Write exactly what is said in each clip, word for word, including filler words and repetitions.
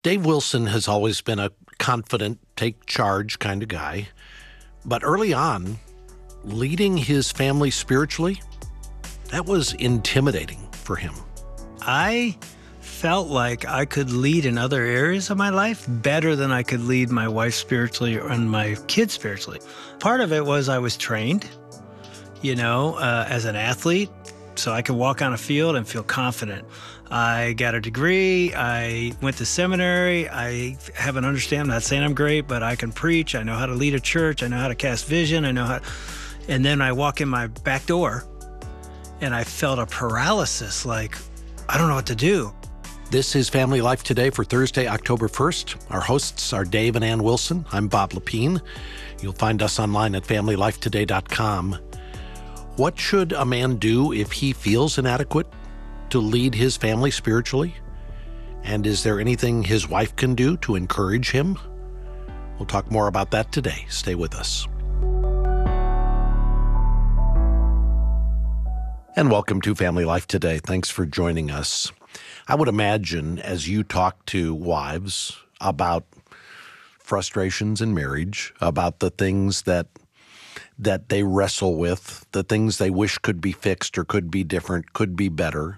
Dave Wilson has always been a confident, take charge kind of guy. But early on, leading his family spiritually, that was intimidating for him. I felt like I could lead in other areas of my life better than I could lead my wife spiritually and my kids spiritually. Part of it was I was trained, you know, uh, as an athlete, so I could walk on a field and feel confident. I got a degree, I went to seminary, I have an understanding, I'm not saying I'm great, but I can preach, I know how to lead a church, I know how to cast vision, I know how, and then I walk in my back door and I felt a paralysis, like, I don't know what to do. This is Family Life Today for Thursday, October first. Our hosts are Dave and Ann Wilson. I'm Bob Lepine. You'll find us online at family life today dot com. What should a man do if he feels inadequate to lead his family spiritually? And is there anything his wife can do to encourage him? We'll talk more about that today. Stay with us. And welcome to Family Life Today. Thanks for joining us. I would imagine as you talk to wives about frustrations in marriage, about the things that that they wrestle with, the things they wish could be fixed or could be different, could be better.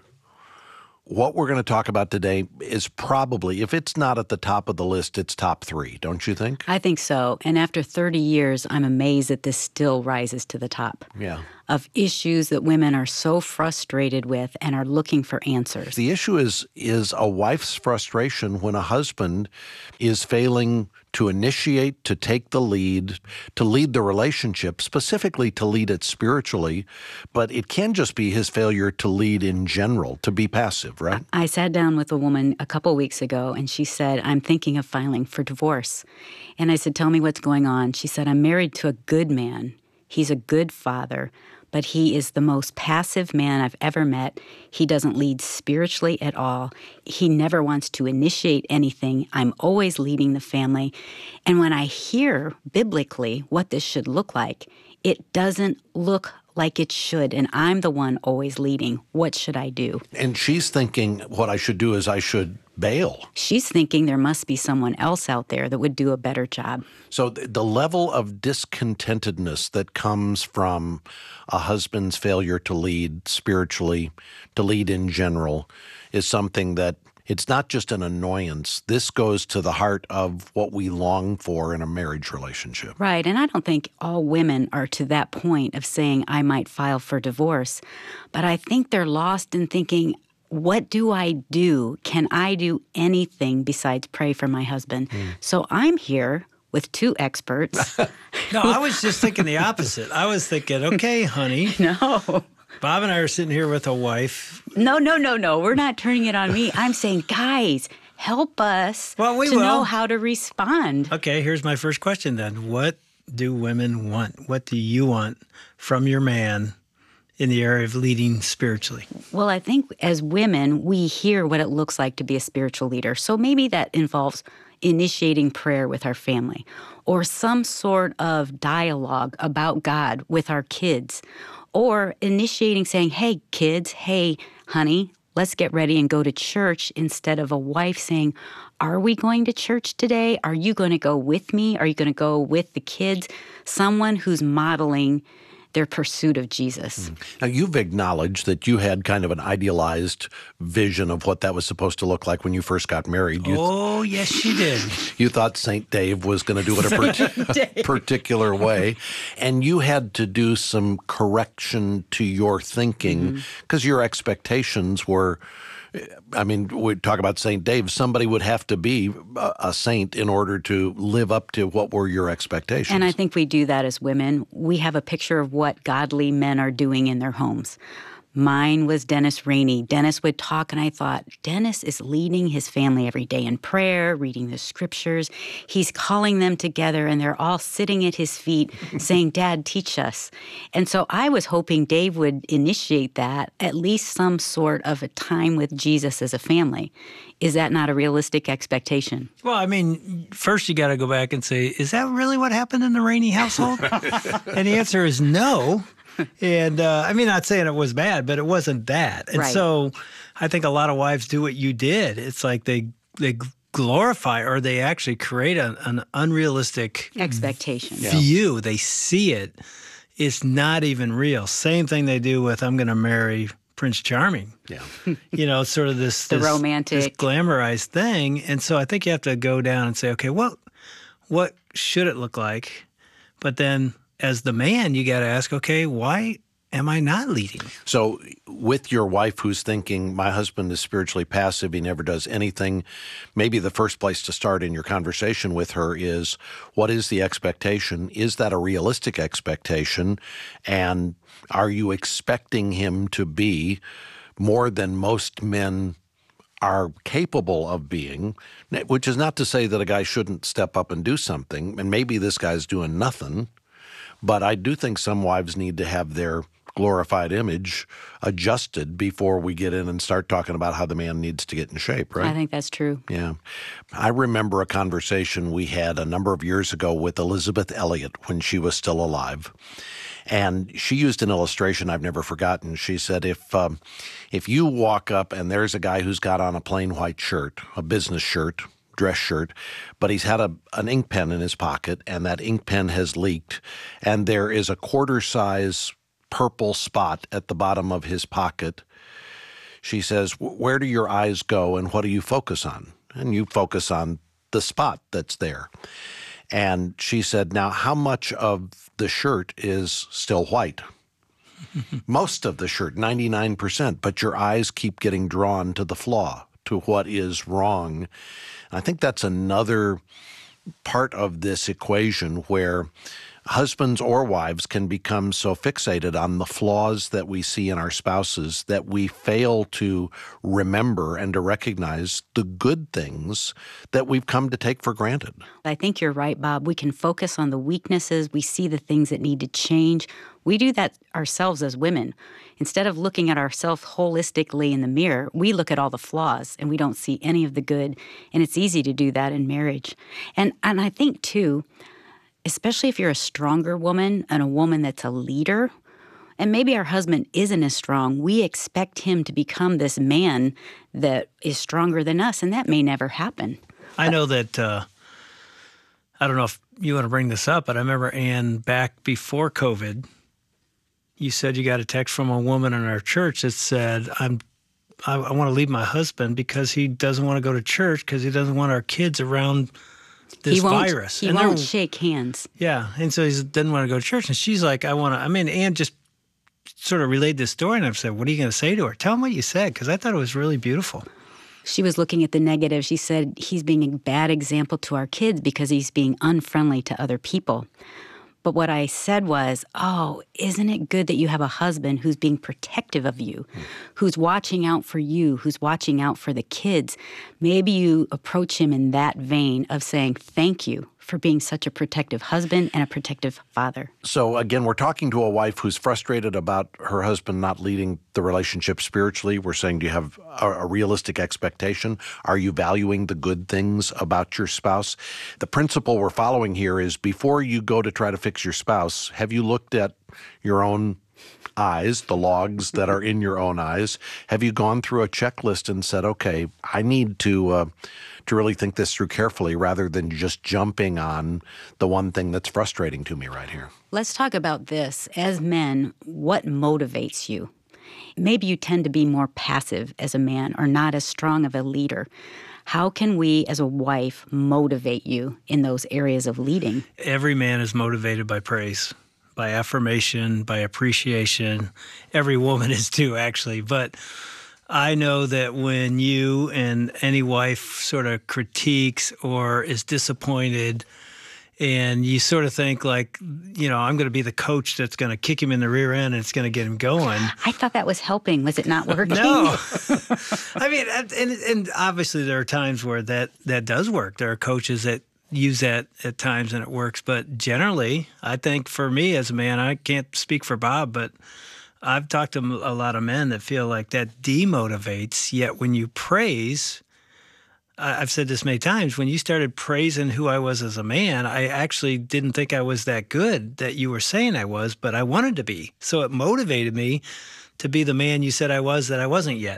What we're going to talk about today is probably, if it's not at the top of the list, it's top three, don't you think? I think so. And after thirty years, I'm amazed that this still rises to the top. Yeah. Of issues that women are so frustrated with and are looking for answers. The issue is is a wife's frustration when a husband is failing to initiate, to take the lead, to lead the relationship, specifically to lead it spiritually. But it can just be his failure to lead in general, to be passive, right? I sat down with a woman a couple weeks ago, and she said, I'm thinking of filing for divorce. And I said, tell me what's going on. She said, I'm married to a good man. He's a good father, but he is the most passive man I've ever met. He doesn't lead spiritually at all. He never wants to initiate anything. I'm always leading the family. And when I hear biblically what this should look like, it doesn't look like it should, and I'm the one always leading. What should I do? And she's thinking what I should do is I should bail. She's thinking there must be someone else out there that would do a better job. So th- the level of discontentedness that comes from a husband's failure to lead spiritually, to lead in general, is something that it's not just an annoyance. This goes to the heart of what we long for in a marriage relationship. Right, and I don't think all women are to that point of saying, I might file for divorce. But I think they're lost in thinking, what do I do? Can I do anything besides pray for my husband? Mm. So I'm here with two experts. No, I was just thinking the opposite. I was thinking, okay, honey. No. Bob and I are sitting here with a wife. No, no, no, no. We're not turning it on me. I'm saying, guys, help us well, we to will. know how to respond. Okay, here's my first question then. What do women want? What do you want from your man in the area of leading spiritually? Well, I think as women, we hear what it looks like to be a spiritual leader. So maybe that involves initiating prayer with our family or some sort of dialogue about God with our kids, or initiating saying, hey, kids, hey, honey, let's get ready and go to church, instead of a wife saying, are we going to church today? Are you going to go with me? Are you going to go with the kids? Someone who's modeling their pursuit of Jesus. Mm. Now, you've acknowledged that you had kind of an idealized vision of what that was supposed to look like when you first got married. You oh, yes, she did. You thought Saint Dave was going to do it a, per- a particular way, and you had to do some correction to your thinking because mm-hmm. your expectations were, I mean, we talk about Saint Dave. Somebody would have to be a saint in order to live up to what were your expectations. And I think we do that as women. We have a picture of what godly men are doing in their homes. Mine was Dennis Rainey. Dennis would talk, and I thought, Dennis is leading his family every day in prayer, reading the scriptures. He's calling them together, and they're all sitting at his feet saying, Dad, teach us. And so I was hoping Dave would initiate that, at least some sort of a time with Jesus as a family. Is that not a realistic expectation? Well, I mean, first you got to go back and say, is that really what happened in the Rainey household? And the answer is no. And uh, I mean, not saying it was bad, but it wasn't that. And right. so I think a lot of wives do what you did. It's like they they glorify or they actually create a, an unrealistic Expectation. view. They see it. It's not even real. Same thing they do with I'm going to marry Prince Charming. Yeah. You know, sort of this, The this, romantic. this glamorized thing. And so I think you have to go down and say, okay, what, what should it look like? But then as the man, you got to ask, okay, why am I not leading? So with your wife who's thinking, my husband is spiritually passive, he never does anything, maybe the first place to start in your conversation with her is, what is the expectation? Is that a realistic expectation? And are you expecting him to be more than most men are capable of being? Which is not to say that a guy shouldn't step up and do something, and maybe this guy's doing nothing, but I do think some wives need to have their glorified image adjusted before we get in and start talking about how the man needs to get in shape, right? I think that's true. Yeah. I remember a conversation we had a number of years ago with Elizabeth Elliot when she was still alive. And she used an illustration I've never forgotten. She said, if um, if you walk up and there's a guy who's got on a plain white shirt, a business shirt, dress shirt, but he's had a, an ink pen in his pocket, and that ink pen has leaked, and there is a quarter size purple spot at the bottom of his pocket. She says, where do your eyes go and what do you focus on? And you focus on the spot that's there. And she said, now how much of the shirt is still white? Most of the shirt, ninety-nine percent, but your eyes keep getting drawn to the flaw, to what is wrong. And I think that's another part of this equation where husbands or wives can become so fixated on the flaws that we see in our spouses that we fail to remember and to recognize the good things that we've come to take for granted. I think you're right, Bob. We can focus on the weaknesses. We see the things that need to change. We do that ourselves as women. Instead of looking at ourselves holistically in the mirror, we look at all the flaws and we don't see any of the good. And it's easy to do that in marriage. And and I think, too, especially if you're a stronger woman and a woman that's a leader, and maybe our husband isn't as strong, we expect him to become this man that is stronger than us, and that may never happen. I know that, uh, I don't know if you want to bring this up, but I remember, Ann, back before COVID, you said you got a text from a woman in our church that said, I'm, I, I want to leave my husband because he doesn't want to go to church because he doesn't want our kids around this he won't, virus. He and won't shake hands. Yeah, and so he didn't want to go to church. And she's like, I want to, I mean, Ann just sort of relayed this story, and I've said, what are you going to say to her? Tell him what you said, because I thought it was really beautiful. She was looking at the negative. She said, he's being a bad example to our kids because he's being unfriendly to other people. But what I said was, oh, isn't it good that you have a husband who's being protective of you, who's watching out for you, who's watching out for the kids? Maybe you approach him in that vein of saying, thank you for being such a protective husband and a protective father. So again, we're talking to a wife who's frustrated about her husband not leading the relationship spiritually. We're saying, do you have a, a realistic expectation? Are you valuing the good things about your spouse? The principle we're following here is, before you go to try to fix your spouse, have you looked at your own eyes, the logs that are in your own eyes? Have you gone through a checklist and said, okay, I need to uh, to really think this through carefully rather than just jumping on the one thing that's frustrating to me right here? Let's talk about this. As men, what motivates you? Maybe you tend to be more passive as a man or not as strong of a leader. How can we, as a wife, motivate you in those areas of leading? Every man is motivated by praise, by affirmation, by appreciation. Every woman is too, actually. But I know that when you and any wife sort of critiques or is disappointed, and you sort of think like, you know, I'm going to be the coach that's going to kick him in the rear end and it's going to get him going. I thought that was helping. Was it not working? No. I mean, and, and obviously there are times where that, that does work. There are coaches that use that at times and it works. But generally, I think for me as a man, I can't speak for Bob, but I've talked to a lot of men that feel like that demotivates. Yet when you praise, I've said this many times, when you started praising who I was as a man, I actually didn't think I was that good that you were saying I was, but I wanted to be. So it motivated me to be the man you said I was that I wasn't yet,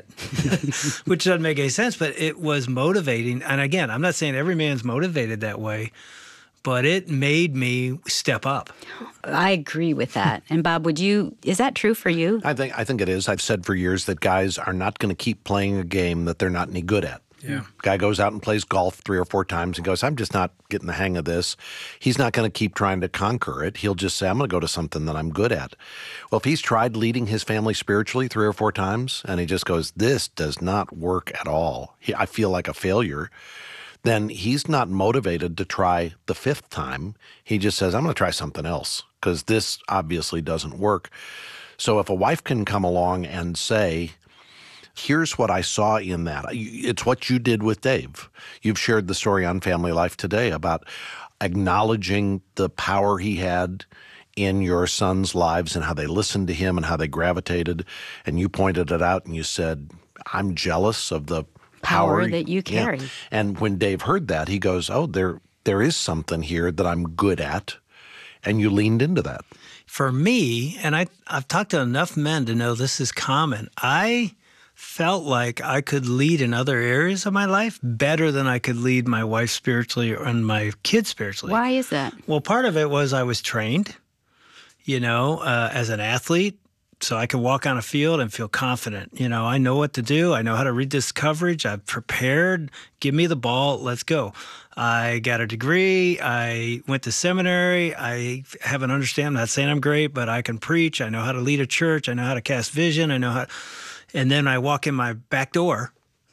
which doesn't make any sense, but it was motivating. And again, I'm not saying every man's motivated that way, but it made me step up. I agree with that. And Bob, would you, is that true for you? I think I think it is. I've said for years that guys are not going to keep playing a game that they're not any good at. Yeah. Guy goes out and plays golf three or four times and goes, I'm just not getting the hang of this. He's not going to keep trying to conquer it. He'll just say, I'm going to go to something that I'm good at. Well, if he's tried leading his family spiritually three or four times and he just goes, this does not work at all, he, I feel like a failure, then he's not motivated to try the fifth time. He just says, I'm going to try something else because this obviously doesn't work. So if a wife can come along and say, here's what I saw in that. It's what you did with Dave. You've shared the story on Family Life today about acknowledging the power he had in your sons' lives and how they listened to him and how they gravitated. And you pointed it out and you said, I'm jealous of the power, Power that you carry. Yeah. And when Dave heard that, he goes, oh, there, there is something here that I'm good at. And you leaned into that. For me, and I, I've talked to enough men to know this is common, I felt like I could lead in other areas of my life better than I could lead my wife spiritually and my kids spiritually. Why is that? Well, part of it was I was trained, you know, uh, as an athlete, so I could walk on a field and feel confident. You know, I know what to do. I know how to read this coverage. I've prepared. Give me the ball. Let's go. I got a degree. I went to seminary. I have an understanding. I'm not saying I'm great, but I can preach. I know how to lead a church. I know how to cast vision. I know how. And then I walk in my back door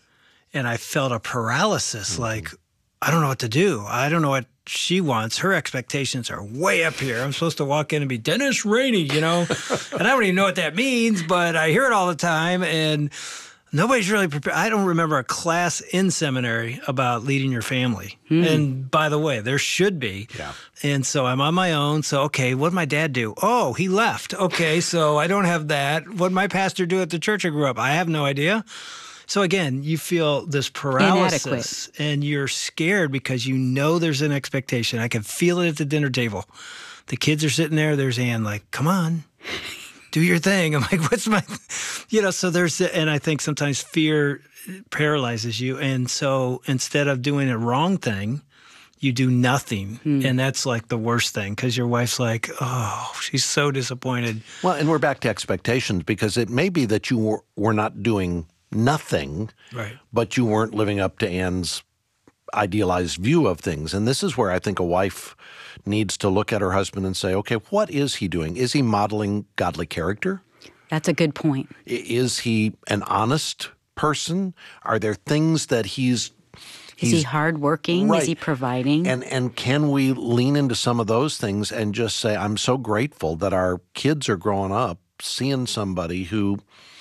and I felt a paralysis, mm-hmm. like, I don't know what to do. I don't know what she wants. Her expectations are way up here. I'm supposed to walk in and be Dennis Rainey, you know? And I don't even know what that means, but I hear it all the time. And nobody's really prepared. I don't remember a class in seminary about leading your family. Mm. And by the way, there should be. Yeah. And so I'm on my own. So, okay, what did my dad do? Oh, he left. Okay, so I don't have that. What did my pastor do at the church I grew up? I have no idea. So again, you feel this paralysis and you're scared because you know there's an expectation. I can feel it at the dinner table. The kids are sitting there. There's Ann like, come on. Do your thing. I'm like, what's my, you know, so there's, and I think sometimes fear paralyzes you. And so instead of doing a wrong thing, you do nothing. Hmm. And that's like the worst thing because your wife's like, oh, she's so disappointed. Well, and we're back to expectations because it may be that you were, were not doing nothing, right, but you weren't living up to Ann's idealized view of things. And this is where I think a wife needs to look at her husband and say, okay, what is he doing? Is he modeling godly character? That's a good point. Is he an honest person? Are there things that he's Is he hardworking? Right. Is he providing? And and can we lean into some of those things and just say, I'm so grateful that our kids are growing up seeing somebody who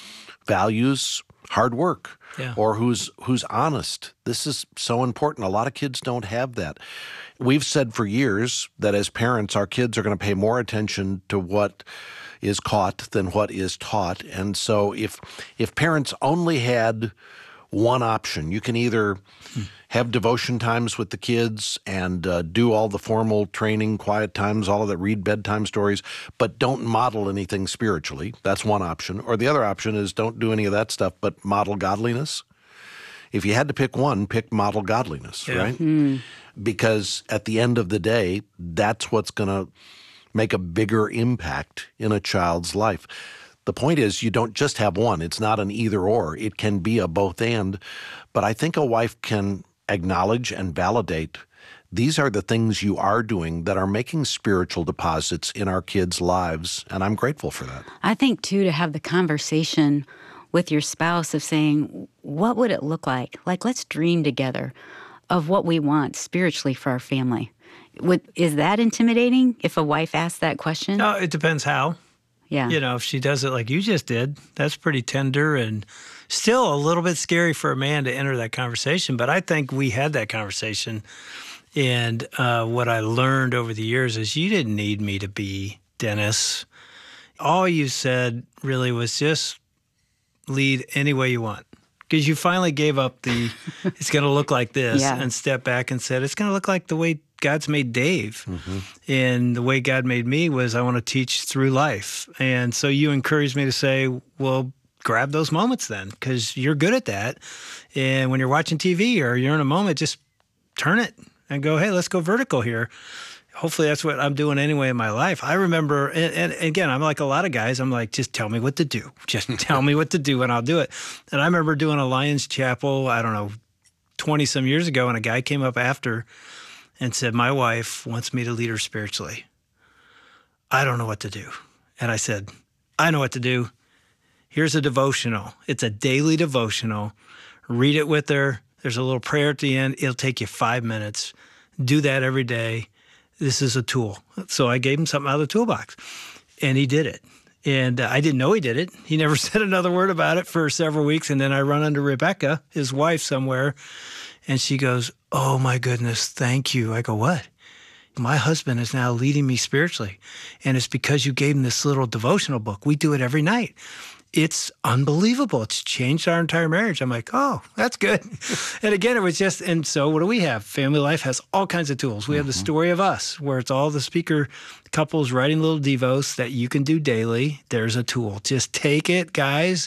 values hard work, yeah, or who's who's honest. This is so important. A lot of kids don't have that. We've said for years that as parents, our kids are going to pay more attention to what is caught than what is taught. And so if if parents only had one option, you can either hmm. have devotion times with the kids and uh, do all the formal training, quiet times, all of that, read bedtime stories, but don't model anything spiritually. That's one option. Or the other option is don't do any of that stuff, but model godliness. If you had to pick one, pick model godliness, yeah. right? Hmm. Because at the end of the day, that's what's going to make a bigger impact in a child's life. The point is you don't just have one. It's not an either or. It can be a both and. But I think a wife can acknowledge and validate these are the things you are doing that are making spiritual deposits in our kids' lives, and I'm grateful for that. I think, too, to have the conversation with your spouse of saying, what would it look like? Like, let's dream together of what we want spiritually for our family. Would, is that intimidating if a wife asks that question? No, it depends how. Yeah. You know, if she does it like you just did, that's pretty tender and still a little bit scary for a man to enter that conversation. But I think we had that conversation. And uh, what I learned over the years is you didn't need me to be Dennis. All you said really was just lead any way you want. because you finally gave up the, it's going to look like this, Yeah. and stepped back and said, it's going to look like the way God's made Dave. Mm-hmm. And the way God made me was, I want to teach through life. And so you encouraged me to say, well, grab those moments then, because you're good at that. And when you're watching T V or you're in a moment, just turn it and go, hey, let's go vertical here. Hopefully that's what I'm doing anyway in my life. I remember, and, and again, I'm like a lot of guys, I'm like, just tell me what to do. Just tell me what to do and I'll do it. And I remember doing a Lions Chapel, I don't know, twenty some years ago, and a guy came up after and said, my wife wants me to lead her spiritually. I don't know what to do. And I said, I know what to do. Here's a devotional. It's a daily devotional. Read it with her. There's a little prayer at the end. It'll take you five minutes. Do that every day. This is a tool. So I gave him something out of the toolbox, and he did it. And uh, I didn't know he did it. He never said another word about it for several weeks. And then I run into Rebecca, his wife, somewhere, and she goes, oh, my goodness, thank you. I go, what? My husband is now leading me spiritually, and it's because you gave him this little devotional book. We do it every night. It's unbelievable. It's changed our entire marriage. I'm like, oh, that's good. And again, it was just, and so what do we have? Family Life has all kinds of tools. We mm-hmm. have the Story of Us, where it's all the speaker couples writing little devos that you can do daily. There's a tool. Just take it, guys.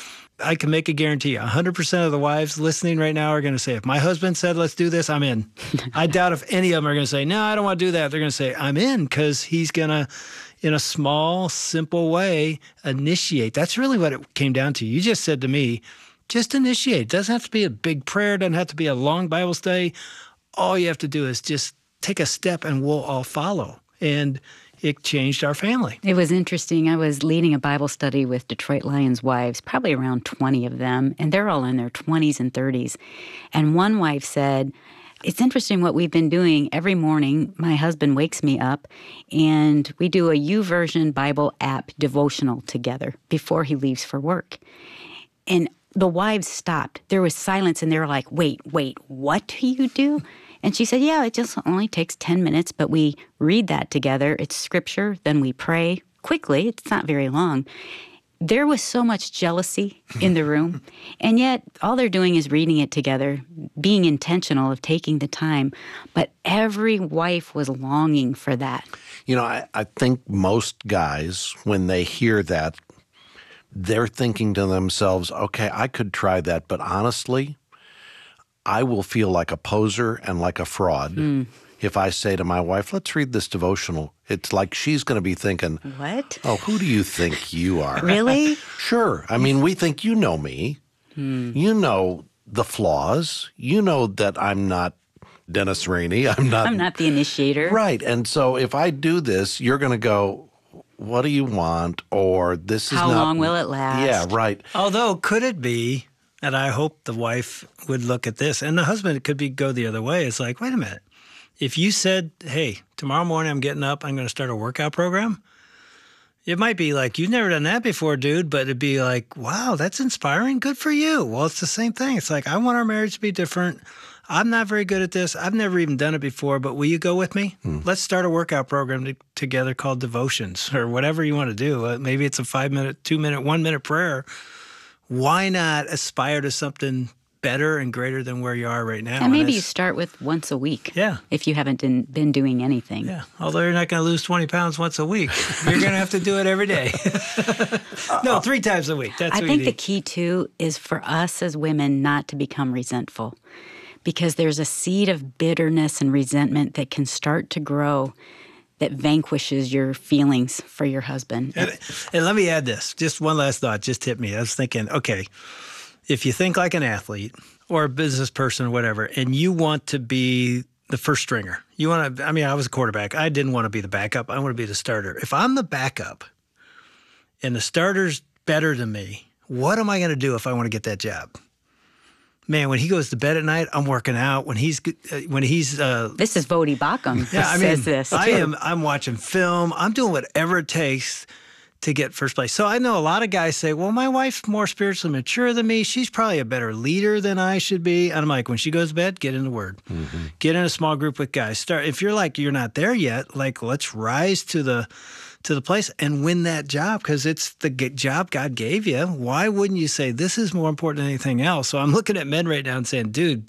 I can make a guarantee. one hundred percent of the wives listening right now are going to say, if my husband said, let's do this, I'm in. I doubt if any of them are going to say, no, I don't want to do that. They're going to say, I'm in, because he's going to, in a small, simple way, initiate. That's really what it came down to. You just said to me, just initiate. It doesn't have to be a big prayer. It doesn't have to be a long Bible study. All you have to do is just take a step and we'll all follow. And it changed our family. It was interesting. I was leading a Bible study with Detroit Lions wives, probably around twenty of them, and they're all in their twenties and thirties. And one wife said, it's interesting what we've been doing. Every morning, my husband wakes me up, and we do a YouVersion Bible app devotional together before he leaves for work. And the wives stopped. There was silence, and they were like, wait, wait, what do you do? And she said, yeah, it just only takes ten minutes, but we read that together. It's scripture, then we pray quickly. It's not very long. There was so much jealousy in the room, and yet all they're doing is reading it together, being intentional of taking the time. But every wife was longing for that. You know, I, I think most guys, when they hear that, they're thinking to themselves, okay, I could try that, but honestly, I will feel like a poser and like a fraud mm. if I say to my wife, let's read this devotional. It's like she's going to be thinking, what? Oh, who do you think you are? Really? Sure. I mean, we think you know me. Mm. You know the flaws. You know that I'm not Dennis Rainey. I'm not. I'm not the initiator. Right. And so if I do this, you're going to go, what do you want? Or this is How not. How long will it last? Yeah, right. Although, could it be, and I hope the wife would look at this, and the husband could be go the other way. It's like, wait a minute. If you said, hey, tomorrow morning I'm getting up, I'm going to start a workout program, it might be like, you've never done that before, dude, but it'd be like, wow, that's inspiring. Good for you. Well, it's the same thing. It's like, I want our marriage to be different. I'm not very good at this. I've never even done it before, but will you go with me? Hmm. Let's start a workout program to, together called Devotions, or whatever you want to do. Uh, maybe it's a five-minute, two-minute, one-minute prayer. Why not aspire to something better and greater than where you are right now? And maybe and you start with once a week. Yeah. If you haven't been, been doing anything. Yeah. Although you're not going to lose twenty pounds once a week. You're going to have to do it every day. No, three times a week. That's I what think you the need. key, too, is for us as women not to become resentful, because there's a seed of bitterness and resentment that can start to grow that vanquishes your feelings for your husband. And, and let me add this. Just one last thought just hit me. I was thinking, okay, if you think like an athlete or a business person or whatever, and you want to be the first stringer, you want to, I mean, I was a quarterback. I didn't want to be the backup. I want to be the starter. If I'm the backup and the starter's better than me, what am I going to do if I want to get that job? Man, when he goes to bed at night, I'm working out. When he's uh, when he's uh, this is Vodi Bakum. Yeah, I says mean, this I too. am. I'm watching film. I'm doing whatever it takes to get first place. So I know a lot of guys say, well, my wife's more spiritually mature than me. She's probably a better leader than I should be. And I'm like, when she goes to bed, get in the Word. Mm-hmm. Get in a small group with guys. Start. If you're like, you're not there yet, like, let's rise to the to the place and win that job, because it's the job God gave you. Why wouldn't you say, this is more important than anything else? So I'm looking at men right now and saying, dude,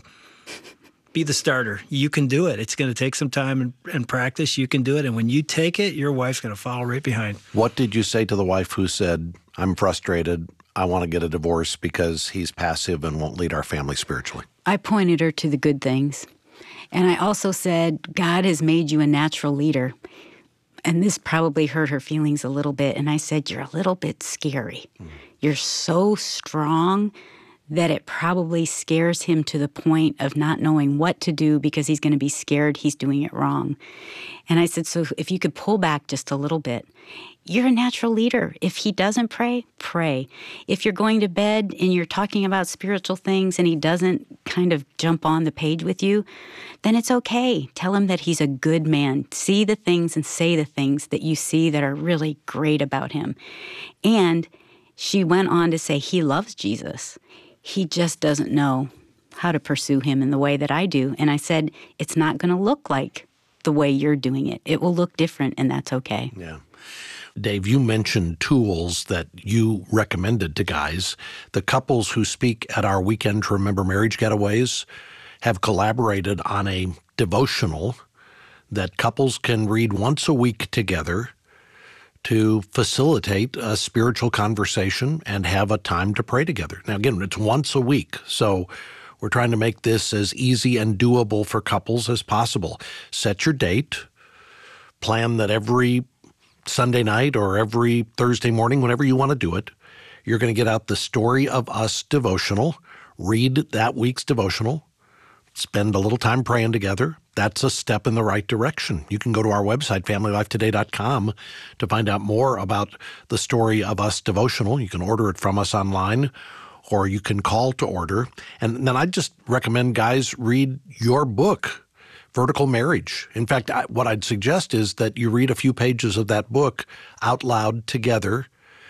be the starter. You can do it. It's going to take some time and, and practice. You can do it. And when you take it, your wife's going to follow right behind. What did you say to the wife who said, I'm frustrated, I want to get a divorce because he's passive and won't lead our family spiritually? I pointed her to the good things. And I also said, God has made you a natural leader. And this probably hurt her feelings a little bit. And I said, you're a little bit scary. Mm. You're so strong that it probably scares him to the point of not knowing what to do because he's going to be scared he's doing it wrong. And I said, so if you could pull back just a little bit, you're a natural leader. If he doesn't pray, pray. If you're going to bed and you're talking about spiritual things and he doesn't kind of jump on the page with you, then it's okay. Tell him that he's a good man. See the things and say the things that you see that are really great about him. And she went on to say he loves Jesus. He just doesn't know how to pursue him in the way that I do. And I said, it's not going to look like the way you're doing it. It will look different, and that's okay. Yeah. Dave, you mentioned tools that you recommended to guys. The couples who speak at our Weekend to Remember Marriage Getaways have collaborated on a devotional that couples can read once a week together to facilitate a spiritual conversation and have a time to pray together. Now, again, it's once a week, so we're trying to make this as easy and doable for couples as possible. Set your date. Plan that every Sunday night or every Thursday morning, whenever you want to do it, you're going to get out the Story of Us devotional, read that week's devotional, spend a little time praying together. That's a step in the right direction. You can go to our website, family life today dot com, to find out more about the Story of Us devotional. You can order it from us online, or you can call to order. And then I just recommend guys read your book, Vertical Marriage. In fact, I, what I'd suggest is that you read a few pages of that book out loud together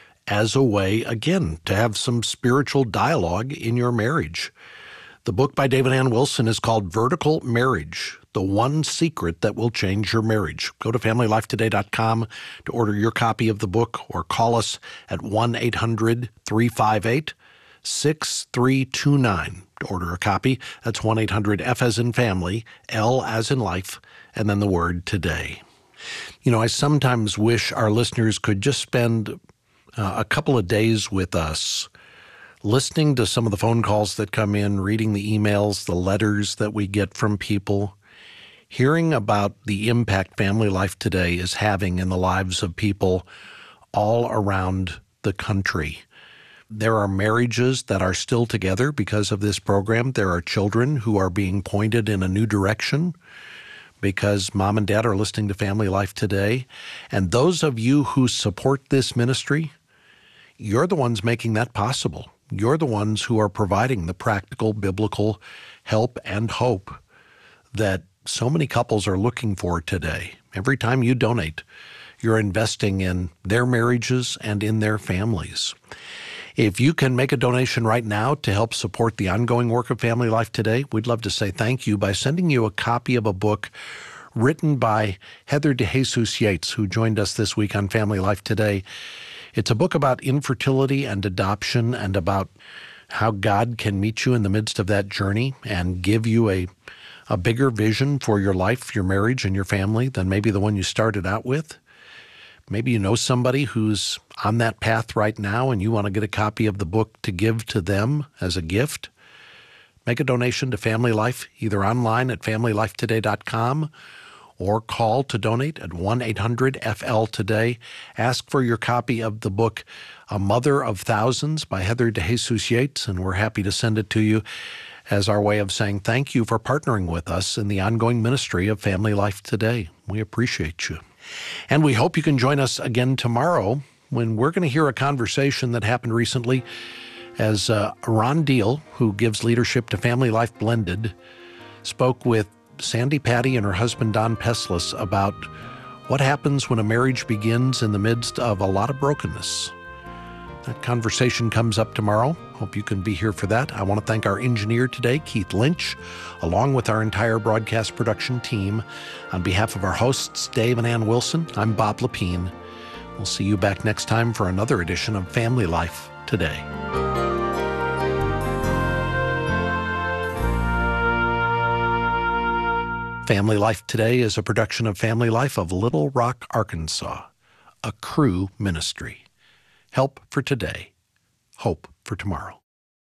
as a way, again, to have some spiritual dialogue in your marriage. The book by David Ann Wilson is called Vertical Marriage, the one secret that will change your marriage. Go to family life today dot com to order your copy of the book, or call us at one eight hundred three five eight six three two nine to order a copy. That's one eight hundred F as in family, L as in life, and then the word today. You know, I sometimes wish our listeners could just spend uh, a couple of days with us, listening to some of the phone calls that come in, reading the emails, the letters that we get from people, hearing about the impact Family Life Today is having in the lives of people all around the country. There are marriages that are still together because of this program. There are children who are being pointed in a new direction because mom and dad are listening to Family Life Today. And those of you who support this ministry, you're the ones making that possible. You're the ones who are providing the practical biblical help and hope that so many couples are looking for today. Every time you donate, you're investing in their marriages and in their families. If you can make a donation right now to help support the ongoing work of Family Life Today, we'd love to say thank you by sending you a copy of a book written by Heather DeJesus Yates, who joined us this week on Family Life Today. It's a book about infertility and adoption and about how God can meet you in the midst of that journey and give you a, a bigger vision for your life, your marriage, and your family than maybe the one you started out with. Maybe you know somebody who's on that path right now and you want to get a copy of the book to give to them as a gift. Make a donation to Family Life, either online at family life today dot com or call to donate at one eight hundred F L today. Ask for your copy of the book, A Mother of Thousands by Heather DeJesus Yates, and we're happy to send it to you as our way of saying thank you for partnering with us in the ongoing ministry of Family Life Today. We appreciate you. And we hope you can join us again tomorrow when we're going to hear a conversation that happened recently as uh, Ron Deal, who gives leadership to Family Life Blended, spoke with Sandy Patty and her husband Don Peslis about What happens when a marriage begins in the midst of a lot of brokenness? That conversation comes up tomorrow. Hope you can be here for that. I want to thank our engineer today, Keith Lynch, along with our entire broadcast production team. On behalf of our hosts, Dave and Ann Wilson, I'm Bob Lepine. We'll see you back next time for another edition of Family Life Today. Family Life Today is a production of Family Life of Little Rock, Arkansas, a Cru ministry. Help for today, hope for tomorrow.